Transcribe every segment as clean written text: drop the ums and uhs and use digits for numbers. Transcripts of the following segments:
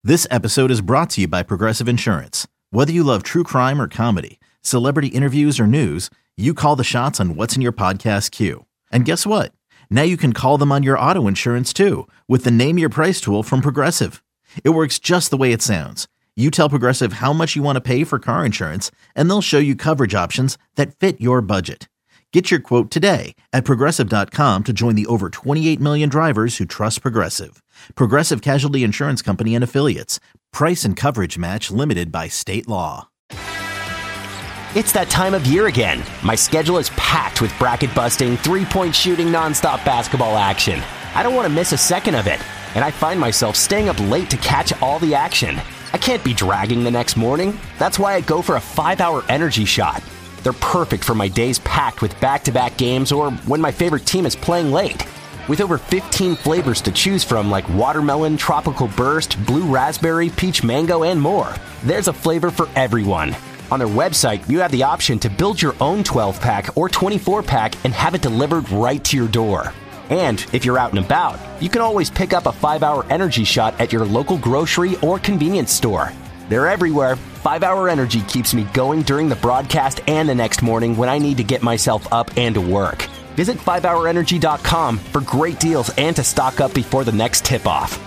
This episode is brought to you by Progressive Insurance. Whether you love true crime or comedy, celebrity interviews or news, you call the shots on what's in your podcast queue. And guess what? Now you can call them on your auto insurance too with the Name Your Price tool from Progressive. It works just the way it sounds. You tell Progressive how much you want to pay for car insurance, and they'll show you coverage options that fit your budget. Get your quote today at Progressive.com to join the over 28 million drivers who trust Progressive. Progressive Casualty Insurance Company and Affiliates. Price and coverage match limited by state law. It's that time of year again. My schedule is packed with bracket-busting, three-point shooting, nonstop basketball action. I don't want to miss a second of it, and I find myself staying up late to catch all the action. I can't be dragging the next morning. That's why I go for a 5-hour energy shot. They're perfect for my days packed with back-to-back games or when my favorite team is playing late. With over 15 flavors to choose from like watermelon, tropical burst, blue raspberry, peach mango, and more, there's a flavor for everyone. On their website, you have the option to build your own 12-pack or 24-pack and have it delivered right to your door. And if you're out and about, you can always pick up a 5-hour energy shot at your local grocery or convenience store. They're everywhere. 5-hour energy keeps me going during the broadcast and the next morning when I need to get myself up and to work. Visit 5hourenergy.com for great deals and to stock up before the next tip-off.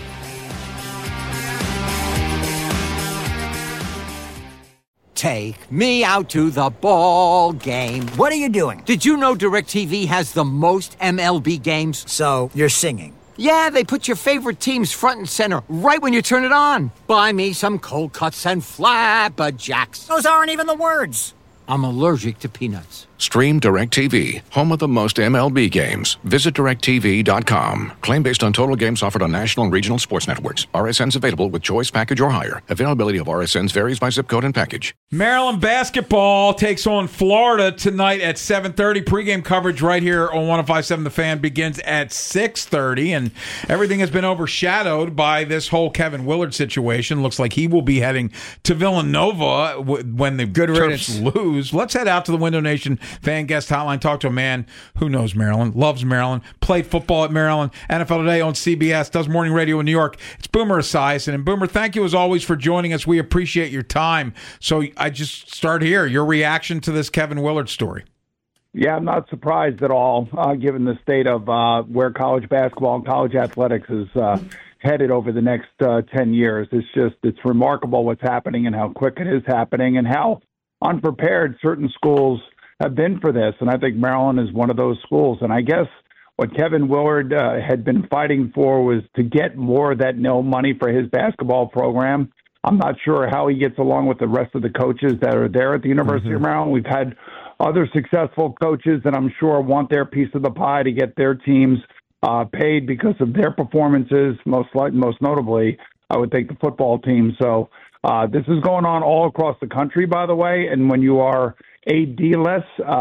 Take me out to the ball game. What are you doing? Did you know DirecTV has the most MLB games? So, you're singing. Yeah, they put your favorite teams front and center right when you turn it on. Buy me some cold cuts and flapjacks. Those aren't even the words. I'm allergic to peanuts. Stream DirecTV, home of the most MLB games. Visit DirecTV.com. Claim based on total games offered on national and regional sports networks. RSNs available with choice package or higher. Availability of RSNs varies by zip code and package. Maryland basketball takes on Florida tonight at 7:30. Pregame coverage right here on 105.7 The Fan begins at 6:30, and everything has been overshadowed by this whole Kevin Willard situation. Looks like he will be heading to Villanova when the Terps lose. Let's head out to the Window Nation Fan Guest Hotline. Talk to a man who knows Maryland, loves Maryland, played football at Maryland, NFL Today on CBS, does morning radio in New York. It's Boomer Esiason. And Boomer, thank you as always for joining us. We appreciate your time. So I just start here. Your reaction to this Kevin Willard story. Yeah, I'm not surprised at all, given the state of where college basketball and college athletics is headed over the next 10 years. It's remarkable what's happening and how quick it is happening and how unprepared certain schools have been for this. And I think Maryland is one of those schools. And I guess what Kevin Willard had been fighting for was to get more of that no money for his basketball program. I'm not sure how he gets along with the rest of the coaches that are there at the University of Maryland. We've had other successful coaches that I'm sure want their piece of the pie to get their teams paid because of their performances, most notably, I would think the football team. So this is going on all across the country, by the way. And when you are AD-less,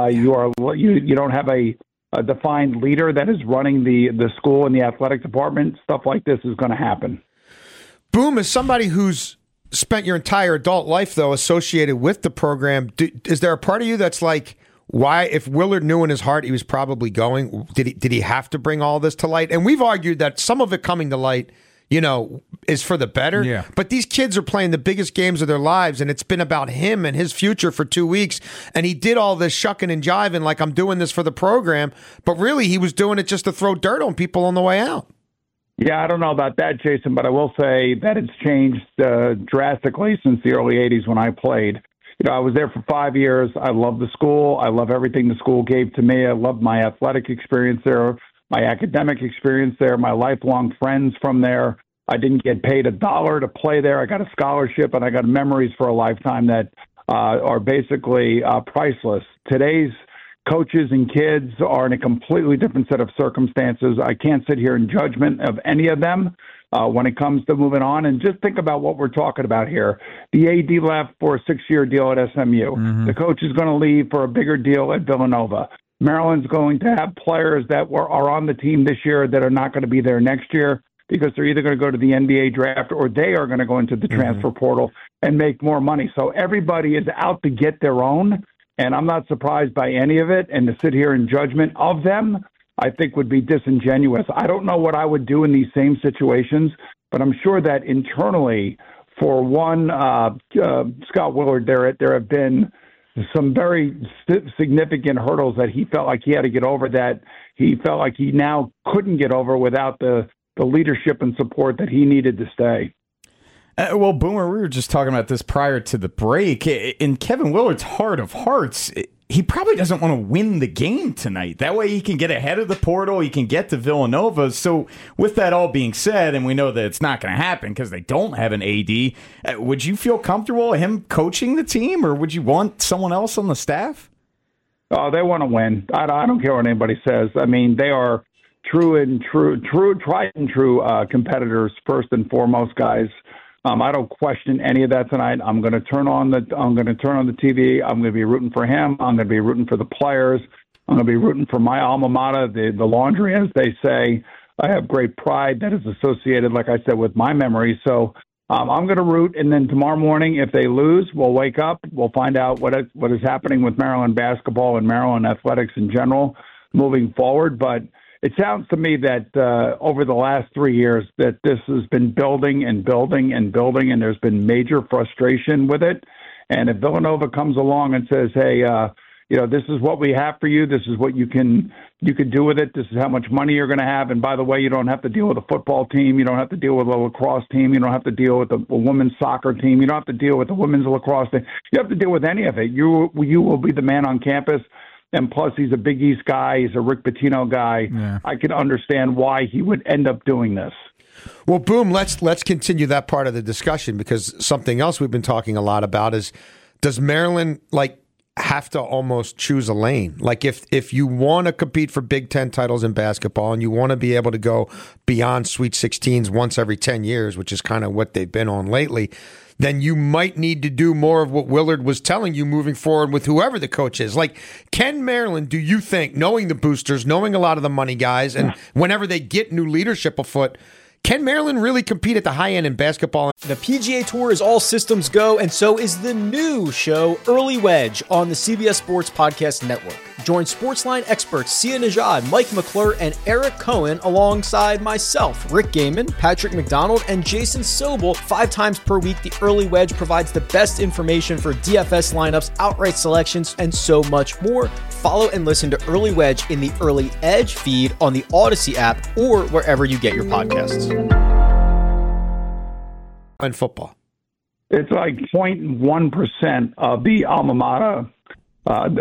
you don't have a defined leader that is running the school and the athletic department. Stuff like this is going to happen. Boom, as somebody who's spent your entire adult life, though, associated with the program, is there a part of you that's like, why, if Willard knew in his heart he was probably going, did he have to bring all this to light? And we've argued that some of it coming to light, is for the better. Yeah. But these kids are playing the biggest games of their lives, and it's been about him and his future for 2 weeks. And he did all this shucking and jiving like, I'm doing this for the program. But really, he was doing it just to throw dirt on people on the way out. Yeah, I don't know about that, Jason, but I will say that it's changed drastically since the early 80s when I played. I was there for 5 years. I love the school. I love everything the school gave to me. I loved my athletic experience there, my academic experience there, my lifelong friends from there. I didn't get paid $1 to play there. I got a scholarship, and I got memories for a lifetime that are basically priceless. Today's coaches and kids are in a completely different set of circumstances. I can't sit here in judgment of any of them when it comes to moving on. And just think about what we're talking about here. The AD left for a 6-year deal at SMU. Mm-hmm. The coach is going to leave for a bigger deal at Villanova. Maryland's going to have players that are on the team this year that are not going to be there next year because they're either going to go to the NBA draft or they are going to go into the transfer portal and make more money. So everybody is out to get their own, and I'm not surprised by any of it. And to sit here in judgment of them, I think would be disingenuous. I don't know what I would do in these same situations, But I'm sure that internally, for one, Scott Willard, there have been some very significant hurdles that he felt like he had to get over, that he felt like he now couldn't get over without the leadership and support that he needed to stay. Well, Boomer, we were just talking about this prior to the break. In Kevin Willard's heart of hearts, he probably doesn't want to win the game tonight. That way he can get ahead of the portal, he can get to Villanova. So with that all being said, and we know that it's not going to happen because they don't have an AD, would you feel comfortable him coaching the team, or would you want someone else on the staff? Oh, they want to win. I don't care what anybody says. I mean, they are tried and true competitors, first and foremost, guys. I don't question any of that tonight. I'm going to turn on the TV. I'm going to be rooting for him. I'm going to be rooting for the players. I'm going to be rooting for my alma mater, the Laundry, as they say. I have great pride that is associated, like I said, with my memory. So I'm going to root. And then tomorrow morning, if they lose, we'll wake up. We'll find out what is happening with Maryland basketball and Maryland athletics in general moving forward. But it sounds to me that over the last 3 years that this has been building and building and building, and there's been major frustration with it. And if Villanova comes along and says, hey, this is what we have for you, this is what you can do with it, this is how much money you're going to have, and by the way, you don't have to deal with a football team, you don't have to deal with a lacrosse team, you don't have to deal with a women's soccer team, you don't have to deal with the women's lacrosse team, you have to deal with any of it. You will be the man on campus. And plus, he's a Big East guy. He's a Rick Pitino guy. Yeah. I can understand why he would end up doing this. Well, Boom, let's continue that part of the discussion, because something else we've been talking a lot about is, does Maryland have to almost choose a lane? Like if you want to compete for Big Ten titles in basketball and you want to be able to go beyond Sweet 16s once every 10 years, which is kind of what they've been on lately, then you might need to do more of what Willard was telling you moving forward with whoever the coach is. Like, can Maryland, do you think, knowing the boosters, knowing a lot of the money guys, and whenever they get new leadership afoot, can Maryland really compete at the high end in basketball? The PGA Tour is all systems go, and so is the new show, Early Wedge, on the CBS Sports Podcast Network. Join Sportsline experts Sia Nejad, Mike McClure, and Eric Cohen alongside myself, Rick Gaiman, Patrick McDonald, and Jason Sobel 5 times per week. The Early Wedge provides the best information for DFS lineups, outright selections, and so much more. Follow and listen to Early Wedge in the Early Edge feed on the Odyssey app or wherever you get your podcasts. In football, it's like 0.1% of the alma mater of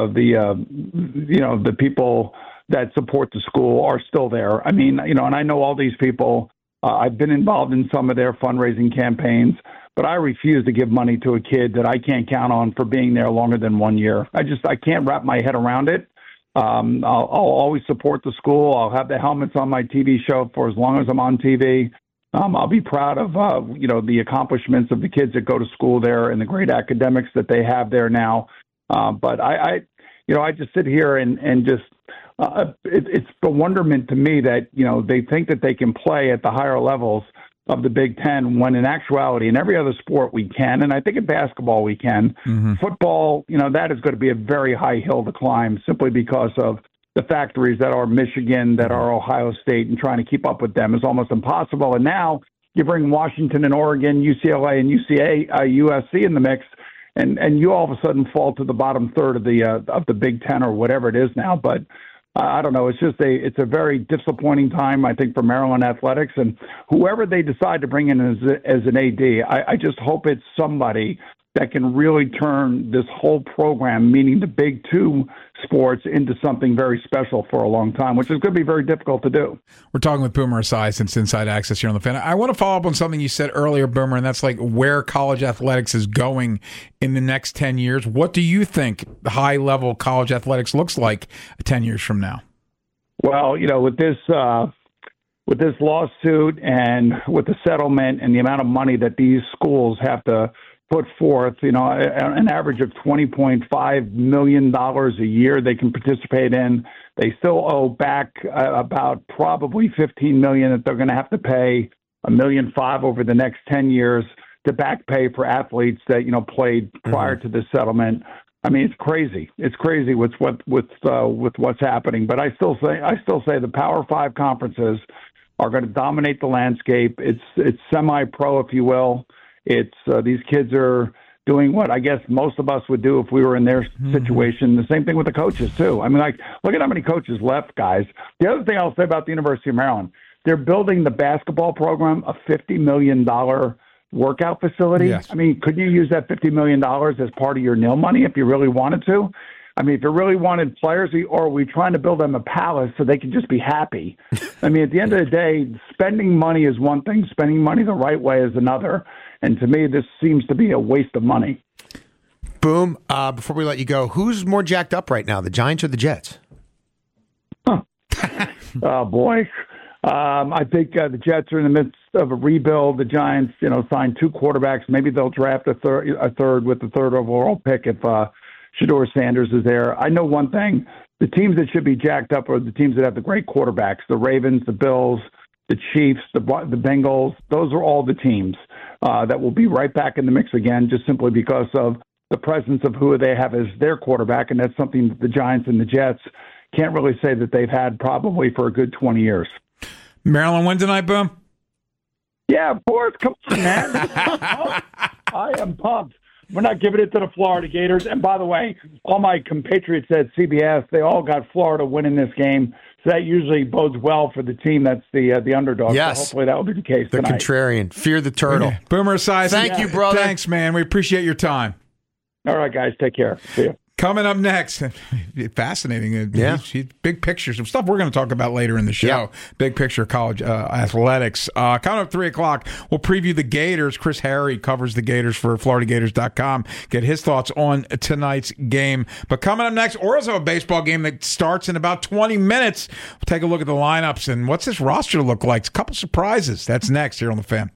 the people that support the school are still there. I mean, and I know all these people. I've been involved in some of their fundraising campaigns, but I refuse to give money to a kid that I can't count on for being there longer than 1 year. I can't wrap my head around it. I'll always support the school. I'll have the helmets on my TV show for as long as I'm on TV. I'll be proud of, the accomplishments of the kids that go to school there and the great academics that they have there now. But I just sit here and just, it's bewilderment to me that, they think that they can play at the higher levels of the Big Ten when in actuality in every other sport we can. And I think in basketball we can. Mm-hmm. Football, that is going to be a very high hill to climb simply because of the factories that are Michigan, that are Ohio State, and trying to keep up with them is almost impossible. And now you bring Washington and Oregon, UCLA and USC in the mix, and you all of a sudden fall to the bottom third of the Big Ten or whatever it is now. But I don't know. It's a very disappointing time, I think, for Maryland athletics, and whoever they decide to bring in as an AD, I just hope it's somebody that can really turn this whole program, meaning the Big Two sports, into something very special for a long time, which is going to be very difficult to do. We're talking with Boomer Esiason since Inside Access here on the Fan. I want to follow up on something you said earlier, Boomer, and that's like where college athletics is going in the next 10 years. What do you think high-level college athletics looks like 10 years from now? Well, with this lawsuit and with the settlement and the amount of money that these schools have to put forth, an average of $20.5 million a year they can participate in. They still owe back about probably $15 million that they're going to have to pay, $1.5 million over the next 10 years to back pay for athletes that, played prior to this settlement. I mean, it's crazy. It's crazy with what's happening. But I still say the Power 5 conferences are going to dominate the landscape. It's semi-pro, if you will. It's these kids are doing what I guess most of us would do if we were in their situation. The same thing with the coaches, too. I mean, like, look at how many coaches left, guys. The other thing I'll say about the University of Maryland, they're building the basketball program, a $50 million workout facility. Yes. I mean, couldn't you use that $50 million as part of your nil money if you really wanted to? I mean, if you really wanted players, or are we trying to build them a palace so they can just be happy? I mean, at the end of the day, spending money is one thing, spending money the right way is another. And to me, this seems to be a waste of money. Boom. Before we let you go, who's more jacked up right now, the Giants or the Jets? Oh, boy. I think the Jets are in the midst of a rebuild. The Giants, signed 2 quarterbacks. Maybe they'll draft a third with the third overall pick if Shedeur Sanders is there. I know one thing. The teams that should be jacked up are the teams that have the great quarterbacks, the Ravens, the Bills, the Chiefs, the Bengals. Those are all the teams that will be right back in the mix again, just simply because of the presence of who they have as their quarterback, and that's something that the Giants and the Jets can't really say that they've had probably for a good 20 years. Maryland win tonight, Boom? Yeah, of course. Come on, man. I am pumped. We're not giving it to the Florida Gators. And by the way, all my compatriots at CBS, they all got Florida winning this game. So that usually bodes well for the team that's the underdog. Yes. So hopefully that will be the case The tonight. contrarian. Fear the turtle. Boomer Esiason. Thank you, brother. Thanks, man. We appreciate your time. All right, guys. Take care. See you. Coming up next, fascinating. Yeah. Big picture, some stuff we're going to talk about later in the show. Yeah. Big picture college athletics. Coming up 3 o'clock, we'll preview the Gators. Chris Harry covers the Gators for FloridaGators.com. Get his thoughts on tonight's game. But coming up next, Orioles have a baseball game that starts in about 20 minutes. We'll take a look at the lineups and what's this roster look like. A couple surprises. That's next here on The Fan.